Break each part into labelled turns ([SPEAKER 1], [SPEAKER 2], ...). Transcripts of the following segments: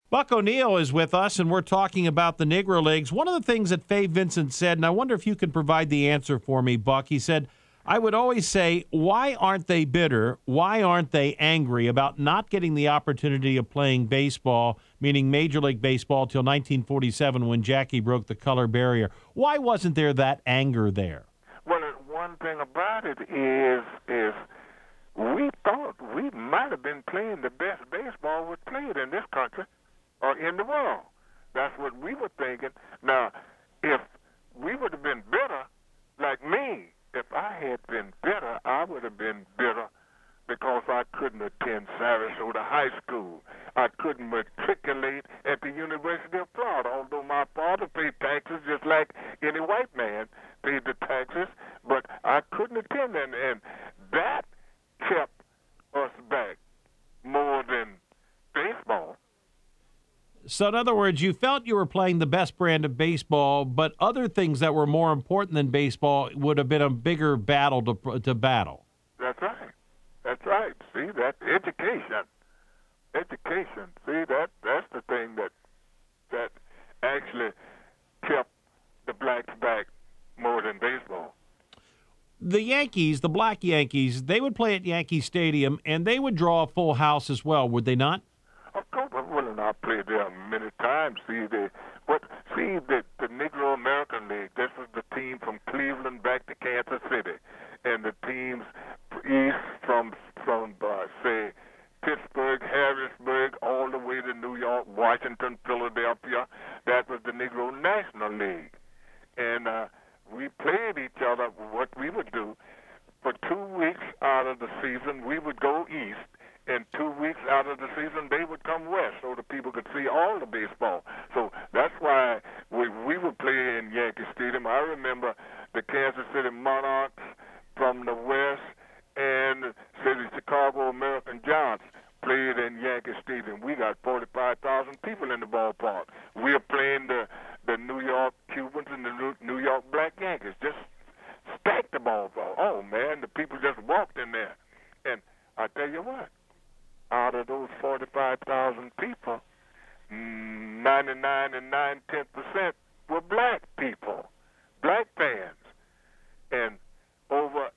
[SPEAKER 1] Buck O'Neil is with us, and we're talking about the Negro Leagues. One of the things that Fay Vincent said, and I wonder if you could provide the answer for me, Buck, he said, I would always say, why aren't they bitter? Why aren't they angry about not getting the opportunity of playing baseball, meaning Major League Baseball, till 1947 when Jackie broke the color barrier? Why wasn't there that anger there?
[SPEAKER 2] Well, one thing about it is we thought we might have been playing the best baseball was played in this country or in the world. That's what we were thinking. Now, if we would have been bitter, like me, if I had been bitter, I would have been bitter because I couldn't attend Sarasota High School. I couldn't matriculate at the University of Florida, although my father paid taxes just like any white man paid the taxes, but I couldn't attend, and that kept us back more than baseball.
[SPEAKER 1] So, in other words, you felt you were playing the best brand of baseball, but other things that were more important than baseball would have been a bigger battle to battle.
[SPEAKER 2] That's right. That's right. See, that education. See, that's the thing that actually kept the blacks back more than baseball.
[SPEAKER 1] The Yankees, the Black Yankees, they would play at Yankee Stadium, and they would draw a full house as well, would they not?
[SPEAKER 2] Of course, well, and I played there many times. See, the Negro American League, this is the team from Cleveland back to Kansas City, and the teams east from say, Pittsburgh, Harrisburg, all the way to New York, Washington, Philadelphia. That was the Negro National League. And we played each other. What we would do, for 2 weeks out of the season, we would go east, and 2 weeks out of the season, they would come west so the people could see all the baseball. So that's why we would play in Yankee Stadium. I remember the Kansas City Monarchs from the west and the Chicago American Giants played in Yankee Stadium. We got 45,000 people in the ballpark. We are playing the New York Cubans and the New York Black Yankees. Just stacked the ballpark. Oh, man, the people just walked in there. And I tell you what, out of those 45,000 people, 99 and 9/10% were black people, black fans. And over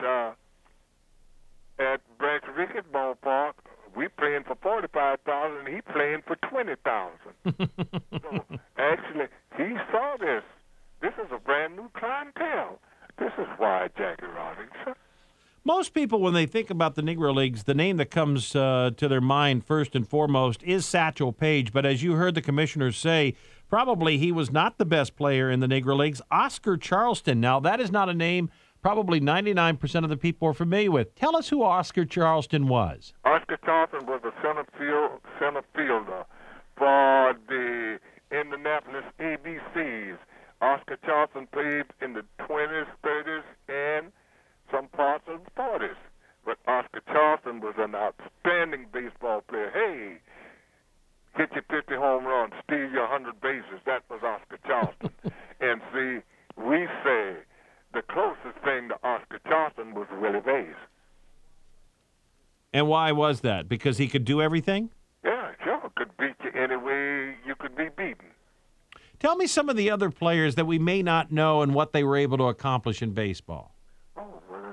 [SPEAKER 2] at Branch Ricketts Ballpark, we playing for 45,000, and he playing for 20,000. So actually, he saw this. This is a brand new clientele. This is why Jackie Robinson.
[SPEAKER 1] Most people, when they think about the Negro Leagues, the name that comes to their mind first and foremost is Satchel Paige. But as you heard the commissioners say, probably he was not the best player in the Negro Leagues. Oscar Charleston. Now, that is not a name probably 99% of the people are familiar with. Tell us who Oscar Charleston was.
[SPEAKER 2] Oscar Charleston was a center fielder for the Indianapolis ABCs. Oscar Charleston played in the 20s, 30s, and some parts of the 40s. But Oscar Charleston was an outstanding baseball player. Hey, hit your 50 home runs, steal your 100 bases. That was Oscar Charleston. And see, we say the closest thing to Oscar Charleston was Willie Mays.
[SPEAKER 1] And why was that? Because he could do everything?
[SPEAKER 2] Yeah, sure. Could beat you any way you could be beaten.
[SPEAKER 1] Tell me some of the other players that we may not know and what they were able to accomplish in baseball.
[SPEAKER 2] Oh, well,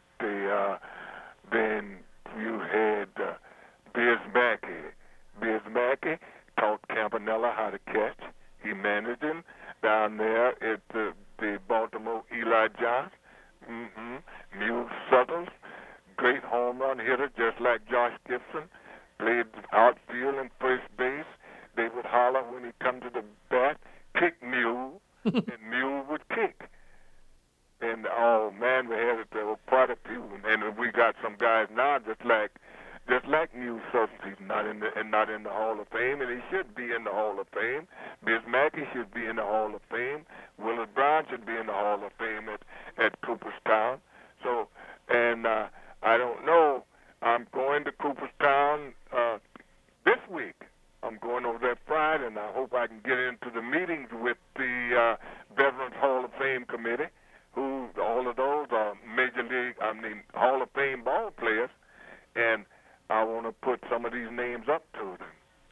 [SPEAKER 2] then you had Biz Mackey. Biz Mackey taught Campanella how to catch. He managed him down there at the Baltimore Eli Johnson. Mule Suttles, great home run hitter, just like Josh Gibson. Played outfield and first base. They would holler when he come to the bat, kick Mule, and Mule would kick. And oh man, we had quite a few, and we got some guys now just like Mule Suttles. He's not in the Hall of Fame, and he should be in the Hall of Fame. Biz Mackey should be in the Hall of Fame. Willis Brown should be in the Hall of Fame at Cooperstown. So, and I don't know. I'm going to Cooperstown this week. I'm going over there Friday, and I hope I can get into the meetings with the Veterans Hall of Fame Committee, who all of those are Hall of Fame ball players, and I want to put some of these names up to them.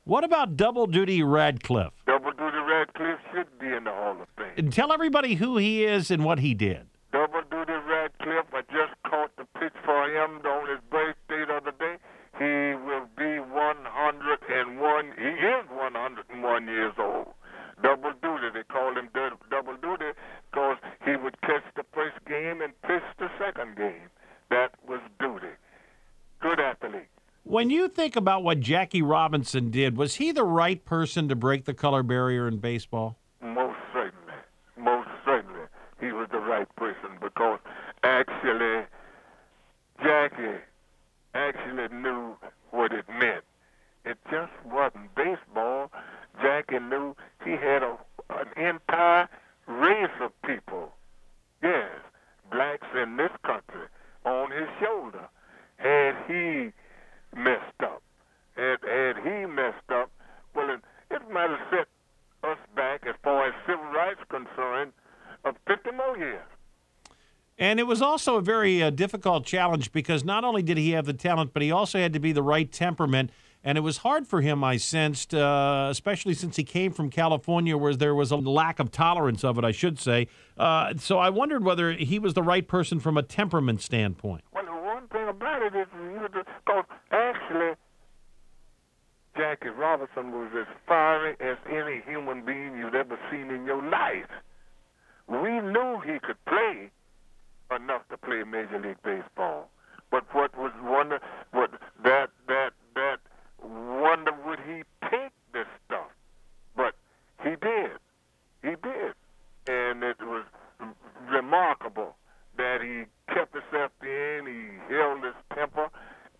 [SPEAKER 1] What about Double Duty Radcliffe?
[SPEAKER 2] Double Duty Radcliffe should be in the Hall of Fame.
[SPEAKER 1] And tell everybody who he is and what he did.
[SPEAKER 2] Double Duty Radcliffe, I just caught the pitch for him on his birthday the other day. He will be 101. He is 101 years old. Double duty. They call him double duty because he would catch the first game and pitch the second game. That was duty. Good athlete.
[SPEAKER 1] When you think about what Jackie Robinson did, was he the right person to break the color barrier in baseball?
[SPEAKER 2] Most certainly. Most certainly. He was the right person because actually Jackie actually knew what it meant. It just wasn't baseball. Jackie knew he had an entire race of people, yes, blacks in this country, on his shoulder. Had he messed up, had he messed up, well, it might have set us back, as far as civil rights concerned, of 50 more years.
[SPEAKER 1] And it was also a very difficult challenge because not only did he have the talent, but he also had to be the right temperament. And it was hard for him, I sensed, especially since he came from California, where there was a lack of tolerance of it, I should say. So I wondered whether he was the right person from a temperament standpoint.
[SPEAKER 2] Well, the one thing about it is, because actually, Jackie Robinson was as fiery as any human being you've ever seen in your life. We knew he could play enough to play Major League Baseball. But what was wonder would he take this stuff? But he did. He did. And it was remarkable that he kept himself in, he held his temper,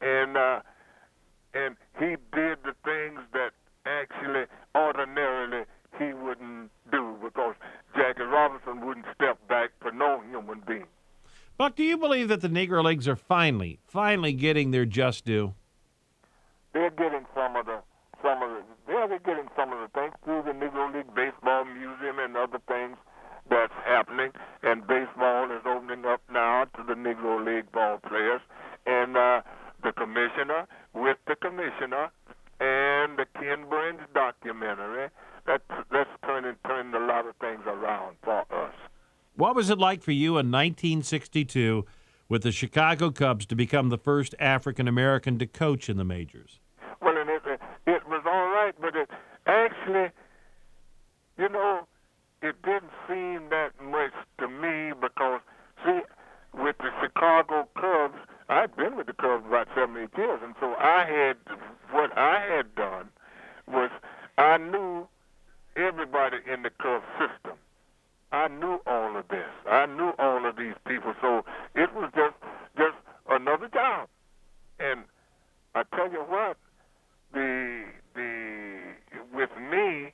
[SPEAKER 2] and he did the things that actually ordinarily he wouldn't do, because Jackie Robinson wouldn't step back for no human being.
[SPEAKER 1] Buck, do you believe that the Negro Leagues are finally getting their just due?
[SPEAKER 2] They're getting some of the things through the Negro League Baseball Museum and other things that's happening, and baseball is opening up now to the Negro League ball players, and the commissioner and the Ken Burns documentary, that's turning a lot of things around for us.
[SPEAKER 1] What was it like for you in 1962 with the Chicago Cubs to become the first African-American to coach in the majors?
[SPEAKER 2] Well, and it was all right, but it actually, it didn't seem that much to me because, see, with the Chicago Cubs, I'd been with the Cubs about 7 or 8 years, and so what I had done was I knew everybody in the Cubs system. I knew all of this. I knew all of these people, so it was just another job. And I tell you what, with me,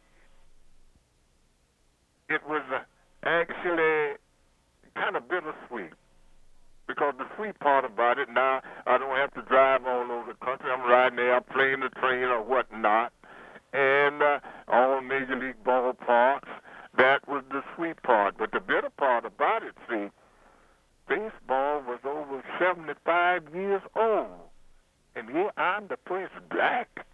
[SPEAKER 2] it was actually kind of bittersweet, because the sweet part about it, now I don't have to drive all over the country. I'm riding the airplane, the train, or whatnot, and all major league ballparks. That was the sweet part. But the bitter part about it, see, baseball was over 75 years old. And here I'm the first black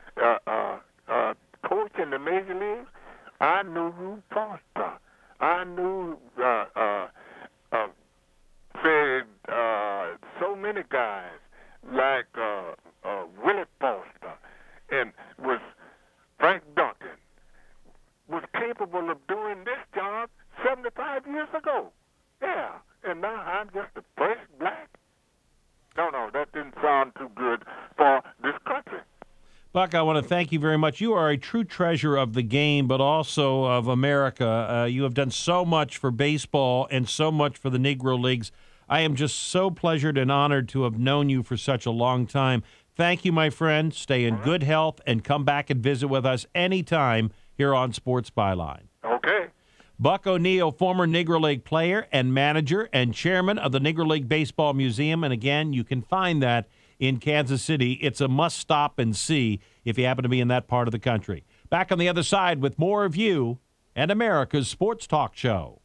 [SPEAKER 2] coach in the major leagues. I knew Rube Foster. I knew so many guys like Willie Foster, and was Frank Duncan, was capable of doing this job 75 years ago. Yeah, and now I'm just the first black. No, that didn't sound too good for this country.
[SPEAKER 1] Buck, I want to thank you very much. You are a true treasure of the game, but also of America. You have done so much for baseball and so much for the Negro Leagues. I am just so pleasured and honored to have known you for such a long time. Thank you, my friend. Stay in good health and come back and visit with us anytime here on Sports Byline.
[SPEAKER 2] Okay.
[SPEAKER 1] Buck O'Neil, former Negro League player and manager and chairman of the Negro League Baseball Museum. And again, you can find that in Kansas City. It's a must stop and see if you happen to be in that part of the country. Back on the other side with more of you and America's Sports Talk Show.